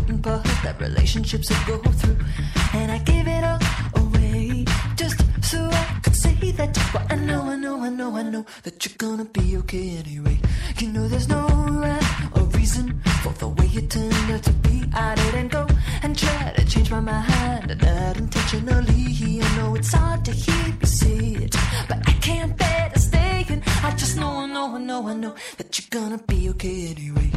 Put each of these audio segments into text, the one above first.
important part that relationships should go through. And I gave it all away just so I could say that. But I know that you're gonna be okay anyway. You know there's no rhyme or reason for the way you turned out to be. I didn't go and try to change my mind, not intentionally. I know it's hard to hear you say it, but I can't bear to stay. And I just know that you're gonna be okay anyway.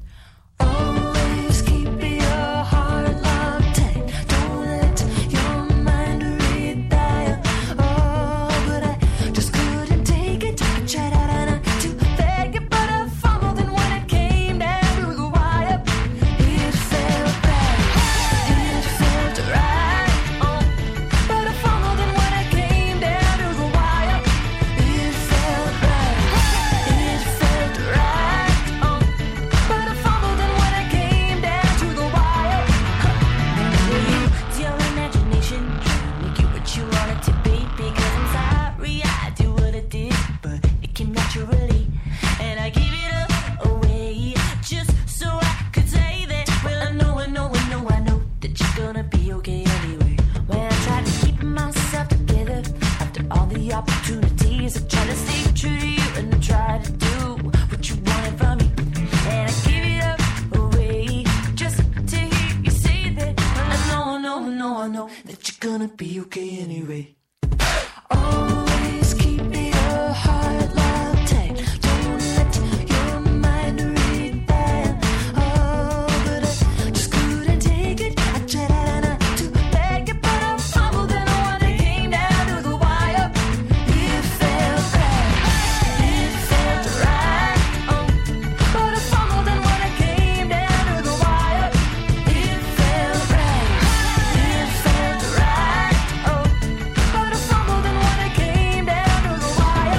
Always keep your heart locked tight. Don't let your mind read that. Oh, but I just couldn't take it. I tried to beg it, but I fumbled, and when it came down to the wire, it felt bad. It felt right. Oh, but I fumbled, and when it came down to the wire, it felt right. It felt right. Oh, but I fumbled, and when it came down to the wire, it's your imagination trying to make you what you want it to be. Because I'm sorry I do what I did, but it came naturally, and I gave it up away just so I could say that. Well, I know that you're gonna be okay anyway. When I tried to keep myself together after all the opportunities, I tried to stay true to you and I tried to do what you wanted from me, and I gave it up away just to hear you say that. Well, I know that you're gonna be okay anyway. Always keep your heart locked tight. Don't let your mind read that. Oh, but I just couldn't take it. I tried to beg it, but I fumbled, and when it came down to the wire, it felt right. It felt right. Oh, but I fumbled, and when it came down to the wire, it felt right. It felt right. Oh, but I fumbled, and when it came down to the wire.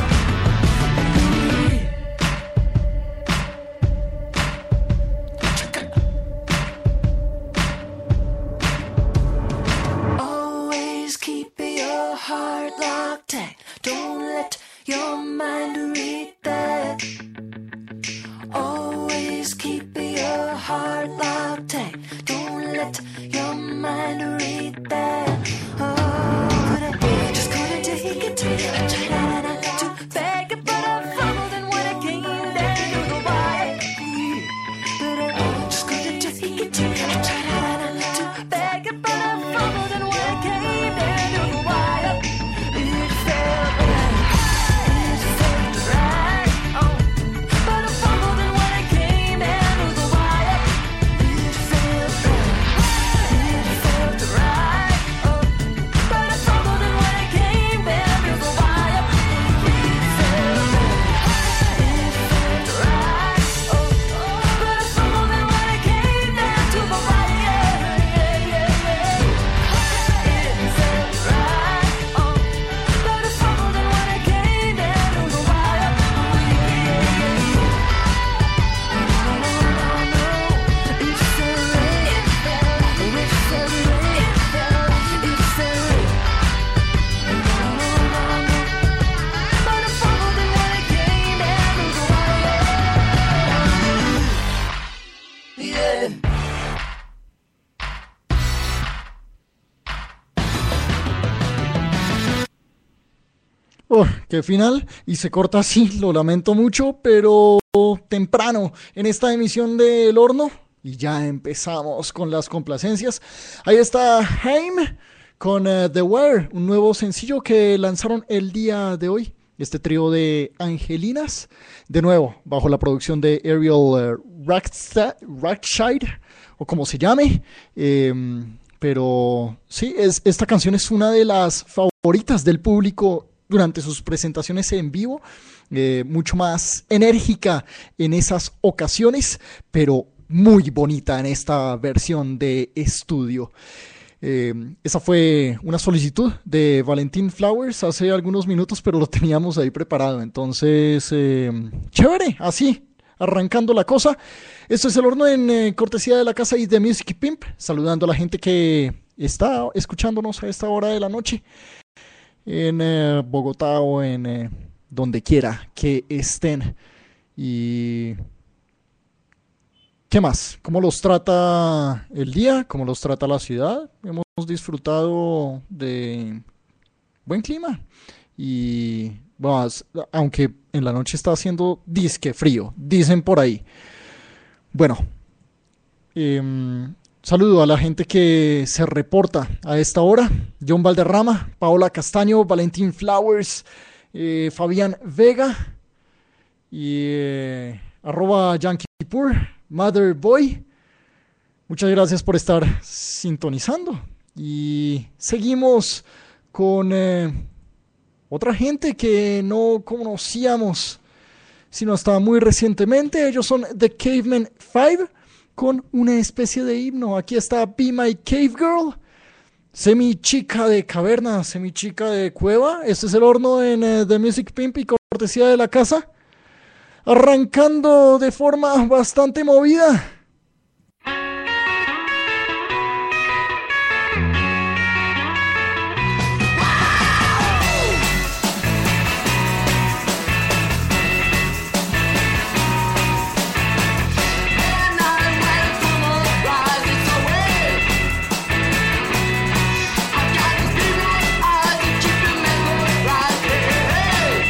Always keep your heart locked tight. Don't let your mind read that. Always keep your heart locked tight. Don't let your mind read that. Oh, but I just couldn't take it. I tried to beg it, but I fumbled, and when it came down to the wire, but I just couldn't take it. I tried to beg it, but I fumbled, and when it came down to the wire, it felt right. It felt right. Oh, but I fumbled, and when it came down to the wire, it felt right. It felt right. Oh, but I fumbled, and when it came down to the wire, it felt right. It felt right. Oh, but I fumbled, and when it came down to the wire, it felt right. Oh, but I fumbled, and when it came down to the wire, Qué final, y se corta así, lo lamento mucho, pero temprano en esta emisión del Horno, y ya empezamos con las complacencias. Ahí está Haim con The Wire, un nuevo sencillo que lanzaron el día de hoy, este trío de angelinas, de nuevo, bajo la producción de Ariel Rackshire, o como se llame, pero sí, esta canción es una de las favoritas del público durante sus presentaciones en vivo, mucho más enérgica en esas ocasiones, pero muy bonita en esta versión de estudio. Esa fue una solicitud de Valentín Flowers hace algunos minutos, pero lo teníamos ahí preparado, entonces chévere, así, arrancando la cosa. Esto es El Horno en cortesía de la casa y de Music Pimp, saludando a la gente que está escuchándonos a esta hora de la noche en Bogotá o en donde quiera que estén. Y ¿Qué más? ¿Cómo los trata el día? ¿Cómo los trata la ciudad? Hemos disfrutado de buen clima y bueno, aunque en la noche está haciendo disque frío, dicen por ahí. Bueno, saludo a la gente que se reporta a esta hora. John Valderrama, Paola Castaño, Valentín Flowers, Fabián Vega y arroba Yankeepur, Mother Boy. Muchas gracias por estar sintonizando. Y seguimos con otra gente que no conocíamos, sino hasta muy recientemente. Ellos son The Cavemen 5 con una especie de himno. Aquí está Be My Cave Girl, semi chica de caverna, semi chica de cueva. Este es el horno en The Music Pimp y cortesía de la casa. Arrancando de forma bastante movida.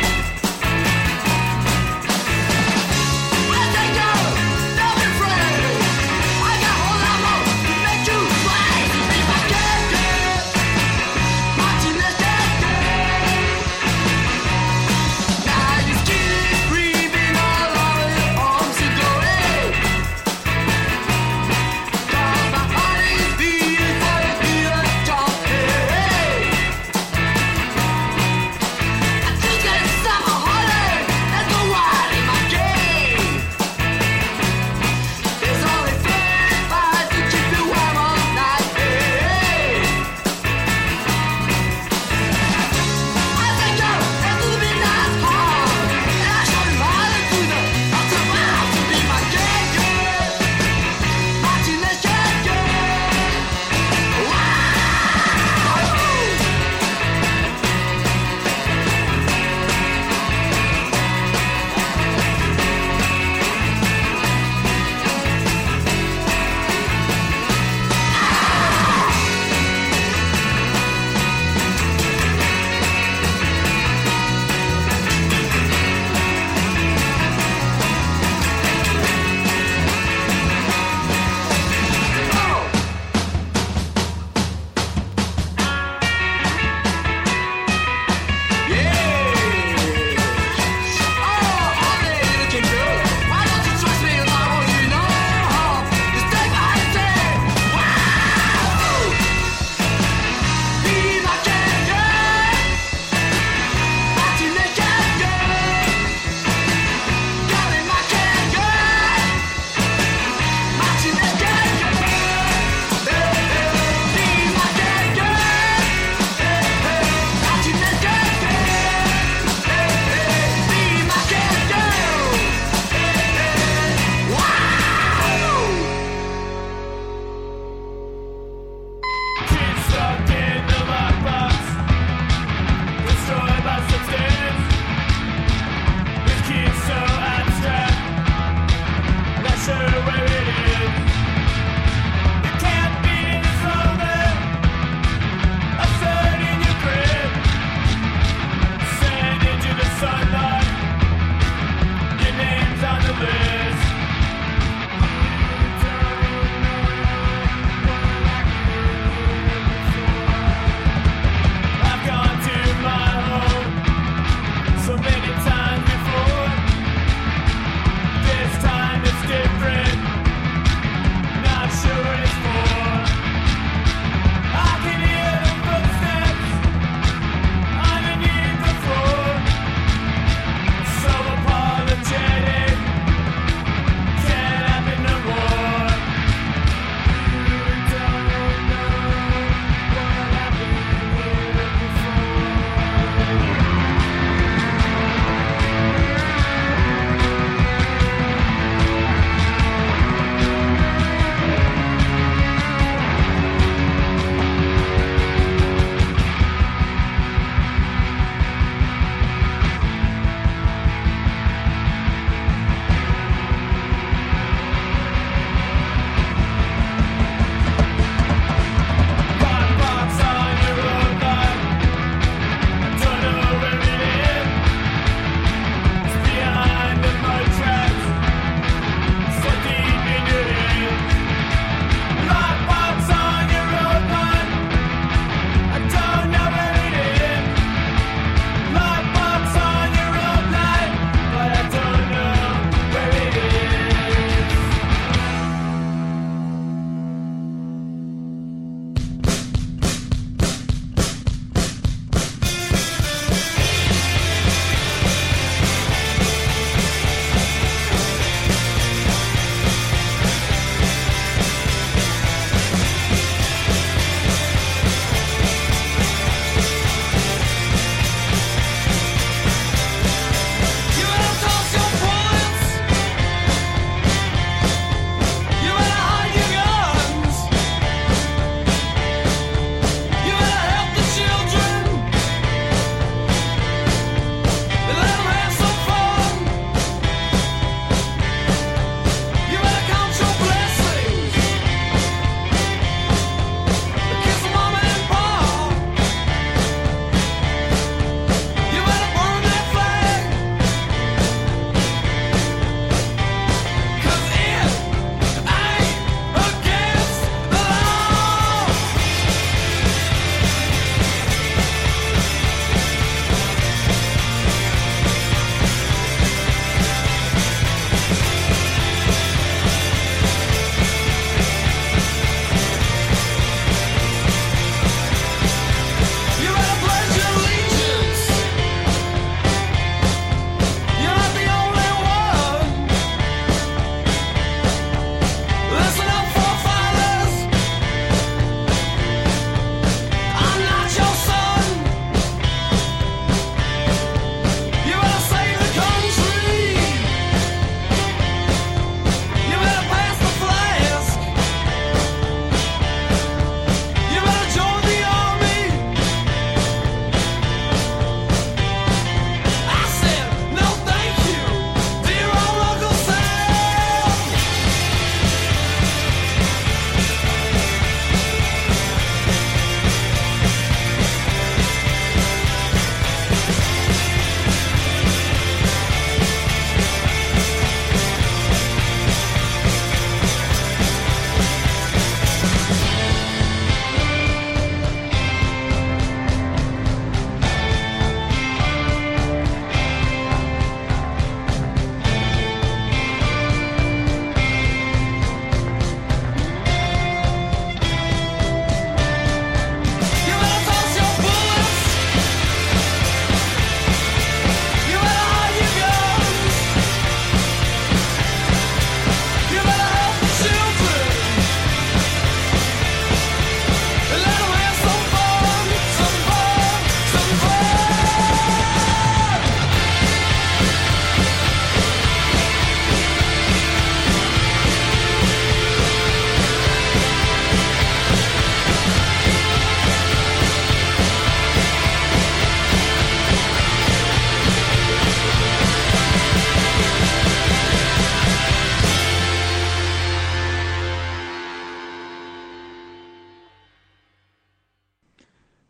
Don't be afraid.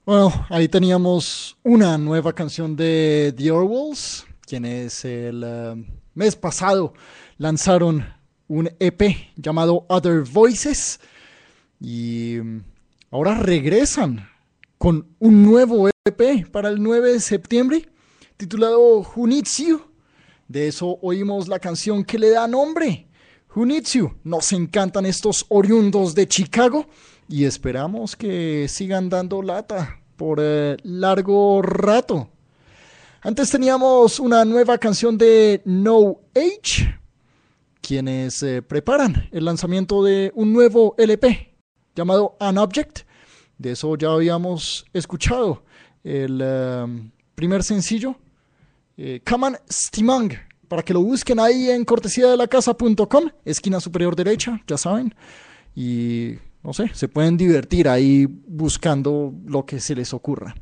Bueno, ahí teníamos una nueva canción de The Orwells, quienes el mes pasado lanzaron un EP llamado Other Voices y ahora regresan con un nuevo EP para el 9 de septiembre titulado Who Needs You. De eso oímos la canción que le da nombre, Who Needs You. Nos encantan estos oriundos de Chicago y esperamos que sigan dando lata por largo rato. Antes teníamos una nueva canción de No Age, quienes preparan el lanzamiento de un nuevo LP llamado An Object. De eso ya habíamos escuchado el primer sencillo, Come on Stimang, para que lo busquen ahí en cortesía de lacasa.com, esquina superior derecha, ya saben, y no sé, se pueden divertir ahí buscando lo que se les ocurra.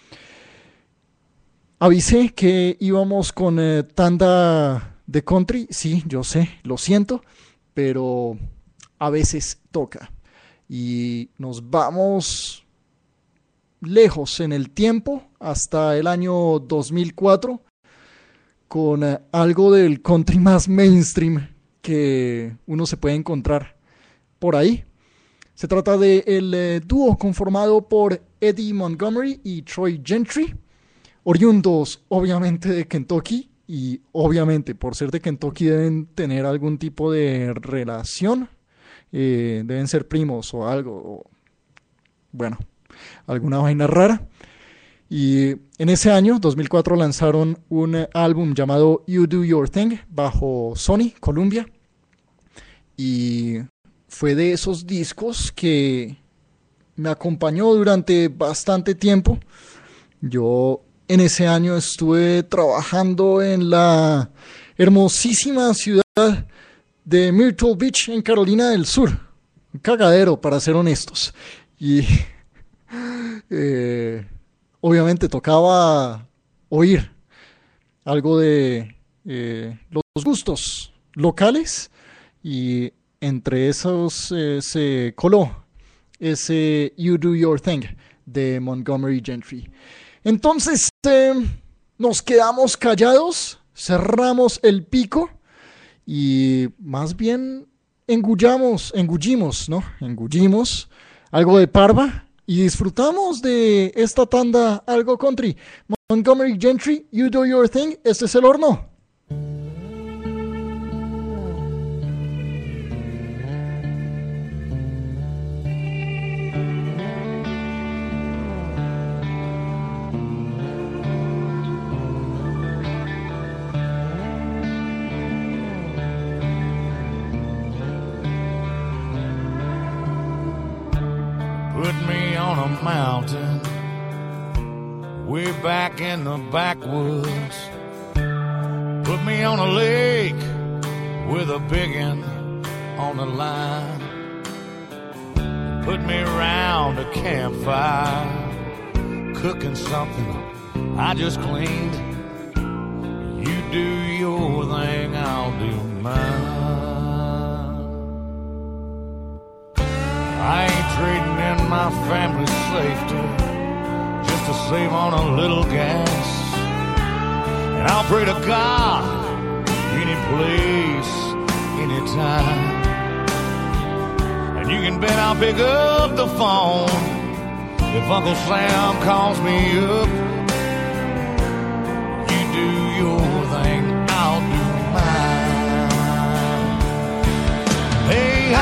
Avisé que íbamos con tanda de country, sí, yo sé, lo siento, pero a veces toca. Y nos vamos lejos en el tiempo, hasta el año 2004, con algo del country más mainstream que uno se puede encontrar por ahí. Se trata del dúo conformado por Eddie Montgomery y Troy Gentry, oriundos obviamente de Kentucky, y obviamente por ser de Kentucky deben tener algún tipo de relación, deben ser primos o algo, o, bueno, alguna vaina rara. Y en ese año, 2004, lanzaron un álbum llamado You Do Your Thing bajo Sony, Columbia, y fue de esos discos que me acompañó durante bastante tiempo. Yo en ese año estuve trabajando en la hermosísima ciudad de Myrtle Beach, en Carolina del Sur. Un cagadero, para ser honestos. Y obviamente tocaba oír algo de los gustos locales, y entre esos se coló ese You Do Your Thing de Montgomery Gentry. Entonces nos quedamos callados, cerramos el pico y más bien engullimos algo de parva y disfrutamos de esta tanda algo country. Montgomery Gentry, You Do Your Thing, este es el horno. Put me on a mountain, way back in the backwoods. Put me on a lake with a biggin on the line. Put me around a campfire, cooking something I just cleaned. You do your thing, I'll do mine. I ain't trading in my family's safety just to save on a little gas. And I'll pray to God any place, anytime. And you can bet I'll pick up the phone if Uncle Sam calls me up. You do your thing, I'll do mine. Hey,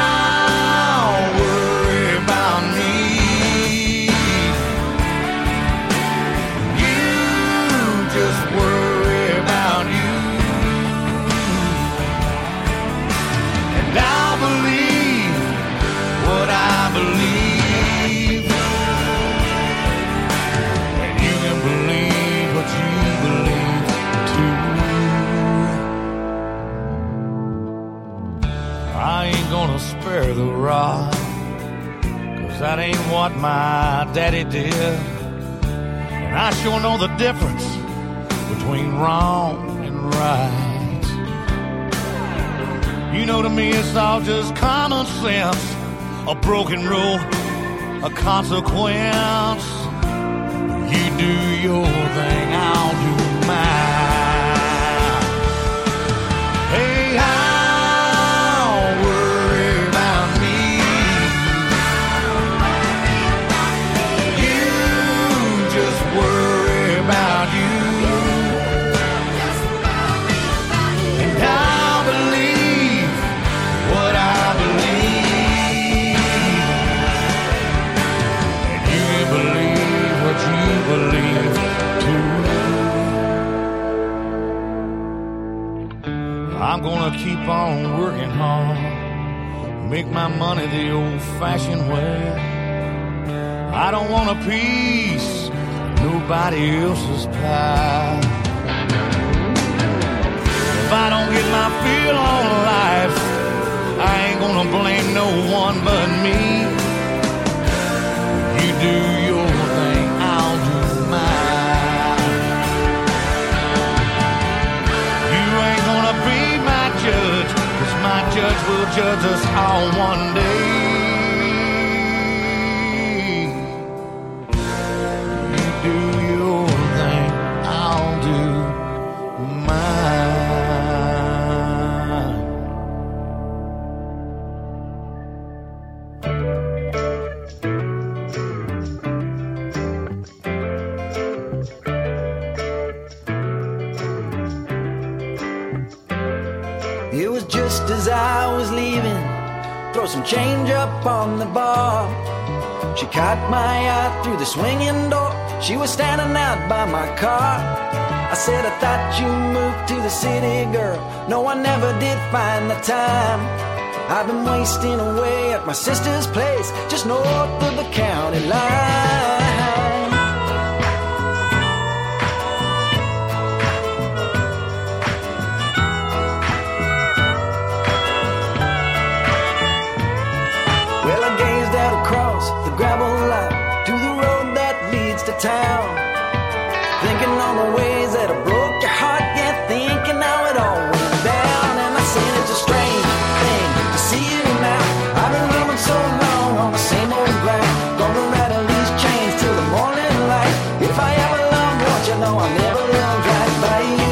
spare the rod, 'cause that ain't what my daddy did. And I sure know the difference between wrong and right. You know, to me it's all just common sense, a broken rule, a consequence. You do your thing, I'll do mine. Hey, I'll worry about me. You just worry about you. And I'll believe what I believe. And you believe what you believe too. I'm gonna keep on working hard, make my money the old-fashioned way. I don't want a piece of nobody else's pie. If I don't get my feel on life, I ain't gonna blame no one but me. You do your thing, I'll do mine. You ain't gonna be my judge, 'cause my judge will judge us all one day. You do your thing, I'll do mine. It was just as I was leaving, throw some change up on the bar. She caught my eye through the swinging door. She was standing out by my car. I said, I thought you moved to the city, girl. No, I never did find the time. I've been wasting away at my sister's place, just north of the county line. Well, I gazed out across the gravel lot to the road that leads to town, thinking on the ways that I broke your heart, yeah, thinking how it all went down. And I said, it's a strange thing to see you now. I've been running so long on the same old ground, gonna rattle these chains till the morning light. If I ever loved what you know, I never loved right by you.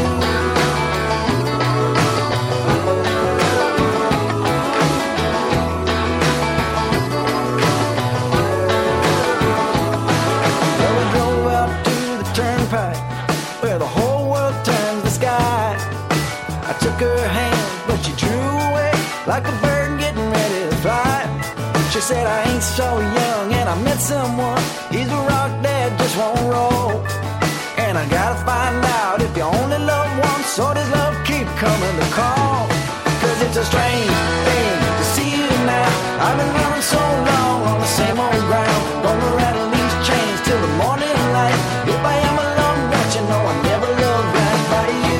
Well, we drove out to the turnpike where the whole world turns the sky. I took her hand, but she drew away like a bird getting ready to fly. She said, I ain't so young and I met someone. He's a rock that just won't roll. And I gotta find out if you only love once or does love keep coming to call. 'Cause it's a strange thing to see you now. I've been running so long on the same old ground, gonna rattle these chains till the morning light. If I am alone, don't you know I never loved right by you.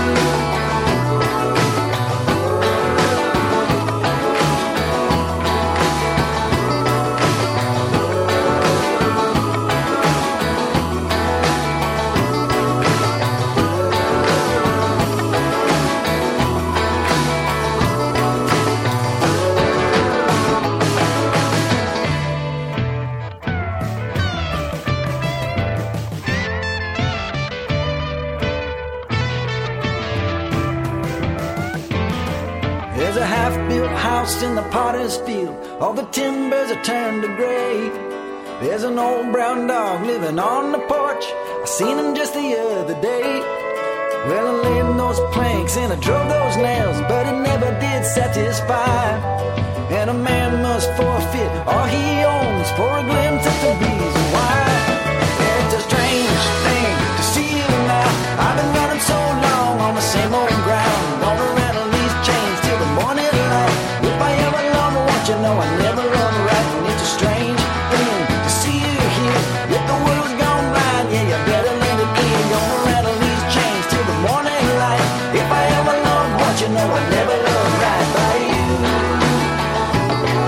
There's a half-built house in the potter's field. All the timbers are turned to gray. There's an old brown dog living on the porch. I seen him just the other day. Well, I laid those planks and I drove those nails, but it never did satisfy. And a man must forfeit all he owns for a glimpse at the reason why. It's a strange thing to see you now. I've been running so long on the same old ground, gonna rattle these chains till the morning light. If I ever love what you know, I never run right. And it's a strange thing to see you here. If the world's gone blind, yeah, you better let it in. Gonna rattle these chains till the morning light. If I ever love what you know, I never love right by you.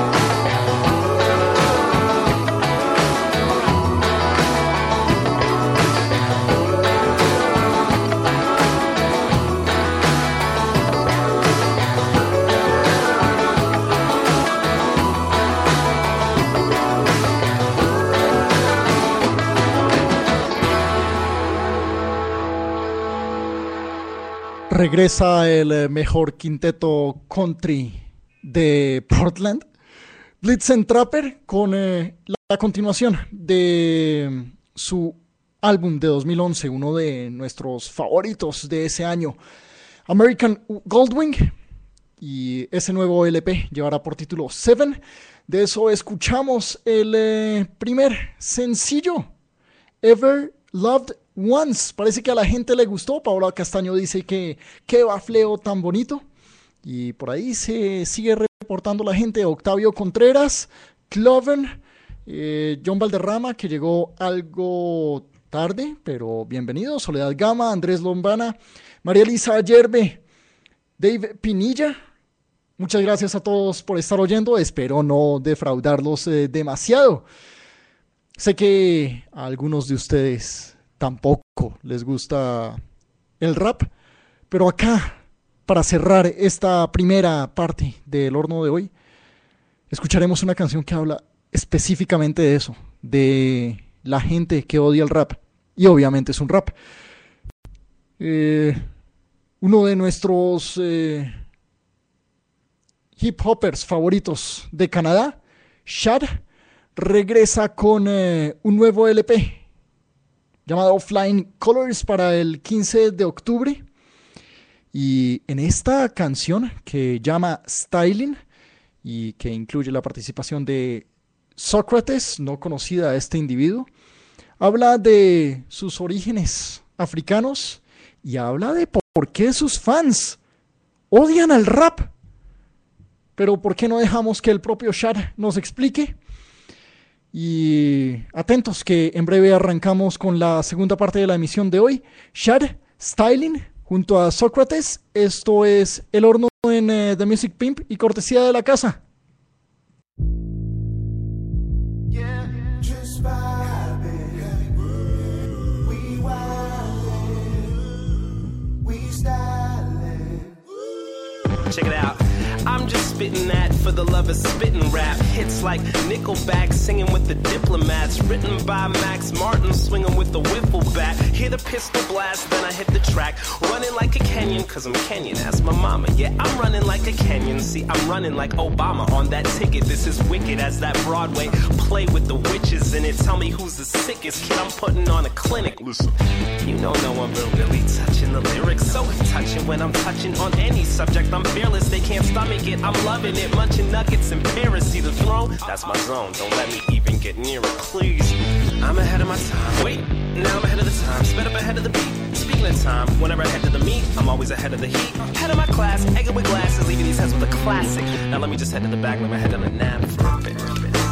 Regresa el mejor quinteto country de Portland, Blitzen Trapper, con la continuación de su álbum de 2011, uno de nuestros favoritos de ese año, American Goldwing, y ese nuevo LP llevará por título Seven. De eso escuchamos el primer sencillo, Ever Loved Once. Parece que a la gente le gustó. Paola Castaño dice que qué bafleo tan bonito, y por ahí se sigue reportando la gente. Octavio Contreras, Cloven, John Valderrama, que llegó algo tarde, pero bienvenido. Soledad Gama, Andrés Lombana, María Elisa Yerbe, Dave Pinilla. Muchas gracias a todos por estar oyendo. Espero no defraudarlos demasiado. Sé que a algunos de ustedes tampoco les gusta el rap, pero acá, para cerrar esta primera parte del horno de hoy, escucharemos una canción que habla específicamente de eso, de la gente que odia el rap, y obviamente es un rap. Uno de nuestros hip hoppers favoritos de Canadá, Shad, regresa con un nuevo LP llamado Flying Colors para el 15 de octubre. Y en esta canción, que llama Styling y que incluye la participación de Sócrates, no conocida a este individuo, habla de sus orígenes africanos y habla de por qué sus fans odian al rap. Pero ¿por qué no dejamos que el propio Shad nos explique? Y atentos, que en breve arrancamos con la segunda parte de la emisión de hoy. Shad, Styling, junto a Sócrates. Esto es El Horno en The Music Pimp y cortesía de la casa. Check it out. I'm just spitting that for the love of spitting rap. Hits like Nickelback singing with the Diplomats. Written by Max Martin swinging with the wiffle bat. Hear the pistol blast, then I hit the track. Running like a Kenyan, cause I'm Kenyan. Ask my mama, yeah, I'm running like a Kenyan. See, I'm running like Obama on that ticket. This is wicked as that Broadway play with the witches in it. Tell me who's the sickest kid, I'm putting on a clinic. Listen, you know no one will really touching the lyrics. So touching when I'm touching on any subject. I'm fearless, they can't stomach it. I'm loving it, munching nuggets in Paris. See the throne? That's my zone. Don't let me even get near it, please. I'm ahead of my time. Wait, now I'm ahead of the time. Sped up ahead of the beat. Speaking of time, whenever I head to the meet, I'm always ahead of the heat. Head of my class, egging with glasses, leaving these heads with a classic. Now let me just head to the back, let me head on a nap for a bit.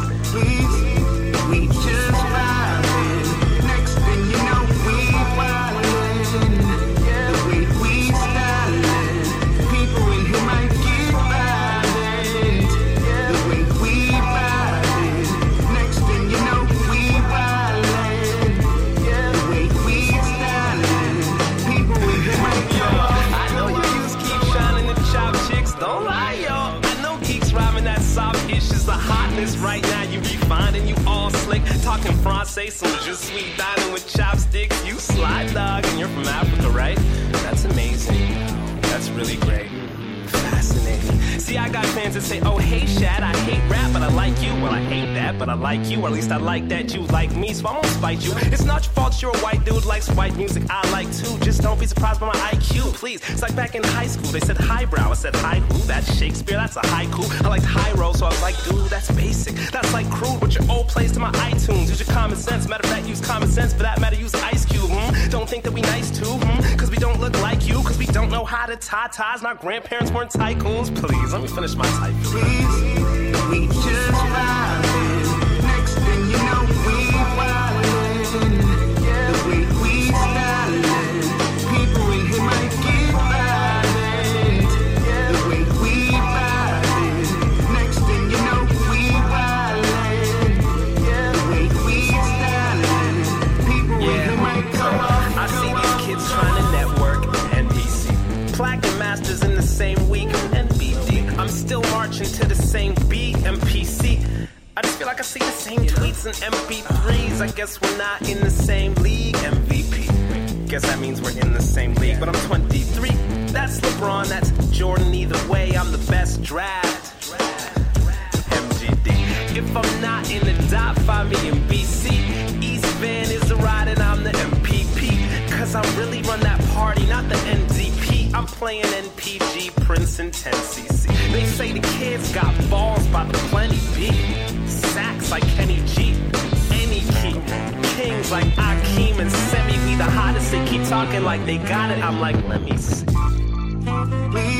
Please, we just vibing. Next thing you know, we wildin'. The way we stylin'. People in here might get violent. The way we vibin'. Next thing you know, we wildin'. The way we stylin'. People in here might get violent. I know you just keep shining the chop chicks, don't lie, y'all. I know geeks rhyming that soft ish is the hotness right now. You refining, you all slick, talking Francais, so just sweet dining with chopsticks. You slide dog, and you're from Africa, right? That's amazing. That's really great. Fascinating. See, I got fans that say, oh, hey, Shad, I hate rap, but I like you. Well, I hate that, but I like you. Or at least I like that you like me, so I won't spite you. It's not your fault you're a white dude, likes white music, I like too. Just don't be surprised by my IQ, please. It's like back in high school, they said highbrow. I said, hi, who? That's Shakespeare, that's a haiku. I liked high roll, so I was like, dude, that's basic. That's like crude, but your old plays to my iTunes. Use your common sense, matter of fact, use common sense. For that matter, use Ice Cube, Don't think that we nice too, Cause we don't look like you, cause we don't know how to tie ties. And our grandparents weren't tycoons. Please, let me finish my type. Please, we just vibing. Next thing you know, we wildin'. The way we stylin'. People in here might get violent. The way we vibin'. Next thing you know, we wildin'. The way we stylin'. People in here might go off. I see these kids trying to network NPC. Platinum masters in the same week. I'm still marching to the same beat, MPC. I just feel like I see the same tweets and MP3s. I guess we're not in the same league, MVP. Guess that means we're in the same league. But I'm 23. That's LeBron, that's Jordan. Either way, I'm the best draft. MGD. If I'm not in the dot, find me in BC. East Van is the ride and I'm the MPP. Cause I really run that party, not the NDP. I'm playing NPG, Prince and 10cc. They say the kids got balls by the plenty B. Sacks like Kenny G. Any key. Kings like Akeem and Semi. We the hottest, they keep talking like they got it. I'm like, let me see. We